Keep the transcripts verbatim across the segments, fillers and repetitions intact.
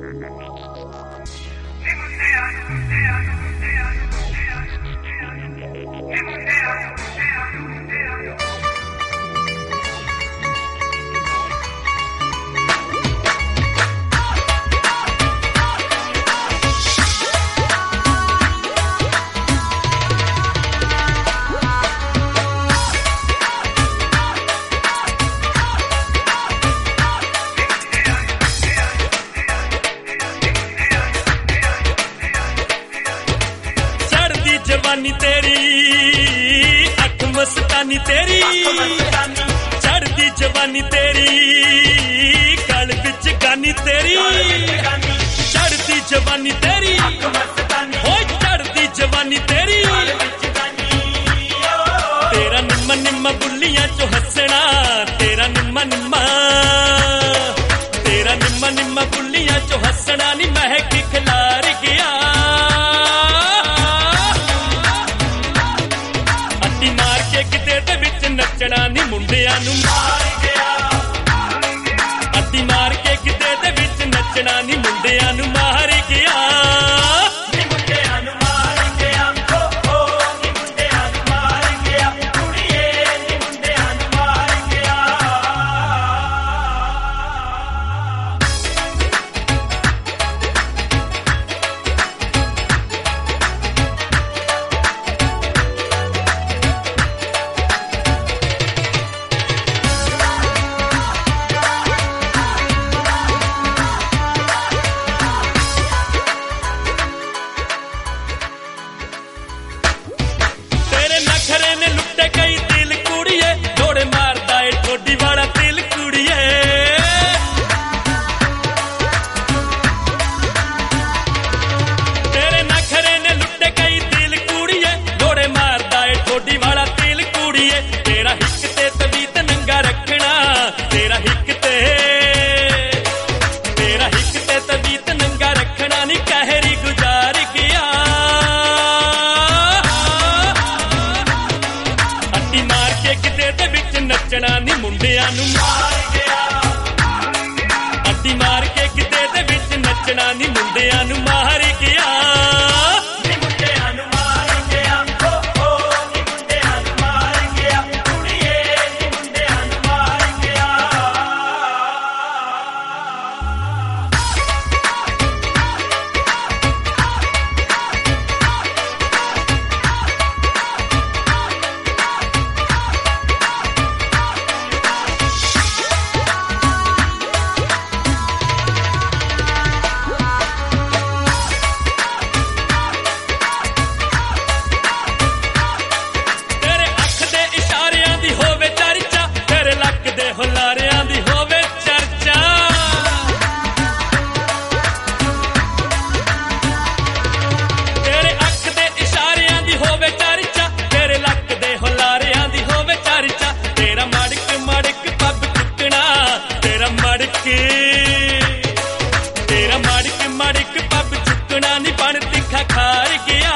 जवानी तेरी अख मस्तानी तेरी चढ़दी जवानी तेरी गल विच गानी तेरी चढ़दी जवानी तेरी ओ चढ़दी जवानी तेरी तेरा निम्मा निम्मा बुल्लियां चो हसना तेरा निम्मा निम्मा तेरा निम्मा निम्मा बुल्लियां चो हसना नी महक खिलार गया नचना नी मुंडिया नू मार गया अद्धी मार के किते दे विच नचना नी मुंडिया नू मार गया नी मुंडिया नू मार गया ओ ओ नी मुंडिया नू मार गया कुड़िए नी मुंडिया नू मार गया नखरे ने लुटे कई दिल कुड़िए जोड़े मारदा है ठोडी वाला दिल कुड़िए तेरे नखरे ने लुटे कई दिल कुड़िए जोड़े मारदा है ठोडी वाला दिल कुड़िए तेरा हिक ते तवीत नंगा रखना तेरा हिक ते तेरा हिक ते तवीत नंगा रखना नी कहरी गुजार गया नचना नी मुंडिया नू मार गया अद्धी मार के किते दे विच नचना नी मुंडिया नू मार गया नी मुंडिया नू मार गया ओ ओ नी मुंडिया नू मार गया कुड़िए नी मुंडिया नू मार गया ਹੁਲਾਰਿਆਂ ਦੀ ਹੋਵੇ ਚਰਚਾ ਤੇਰੇ ਅੱਖ ਦੇ ਇਸ਼ਾਰਿਆਂ ਦੀ ਹੋਵੇ ਚਰਚਾ ਤੇਰੇ ਲੱਕ ਦੇ ਹੁਲਾਰਿਆਂ ਦੀ ਹੋਵੇ ਚਰਚਾ ਤੇਰਾ ਮੜਕ ਮੜਕ ਪੱਬ ਚੁੱਕਣਾ ਤੇਰਾ ਮੜਕ ਤੇਰਾ ਮੜਕ ਮੜਕ ਪੱਬ ਚੁੱਕਣਾ ਨੀ ਬਣ ਤਿੱਖਾ ਖਾਰ ਗਿਆ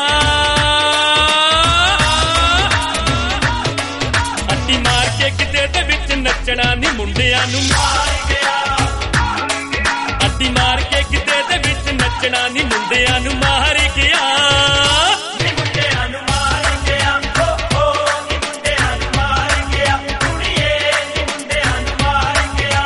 ਅੱਡੀ ਮਾਰ ਕੇ ਕਿਤੇ ਦੇ ਵਿੱਚ नचना नी मुंडिया नू मार गया अद्धी मार के किते दे विच नचना नी मुंडिया नू मार गया नी मुंडिया नू मार गया ओ ओ नी मुंडिया नू मार गया कुड़िए नी मुंडिया नू मार गया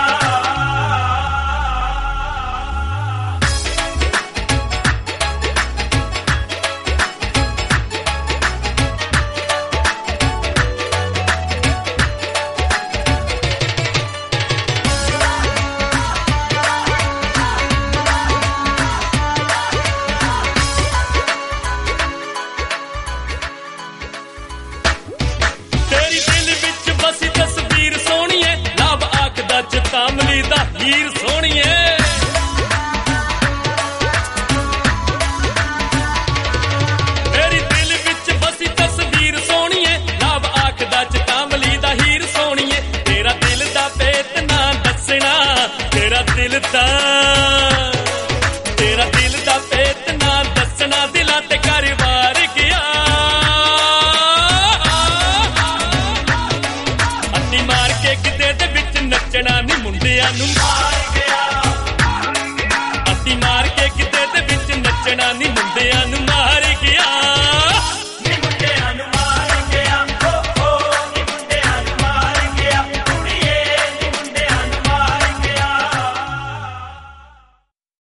कामली दा हीर सोहणीए मेरी दिल विच बसी तस्वीर सोहणीए लाभ आखदा च कामली दा हीर सोहणीए तेरा दिल दा भेत ना दसना तेरा दिल दा तेरा दिल दा भेत ना दसना दिला ते कर वार गया अद्धी मार के किते दे विच नचना नी मुंडिया नू मार गया अद्धी मार ਨੱਚਣਾ ਨੀ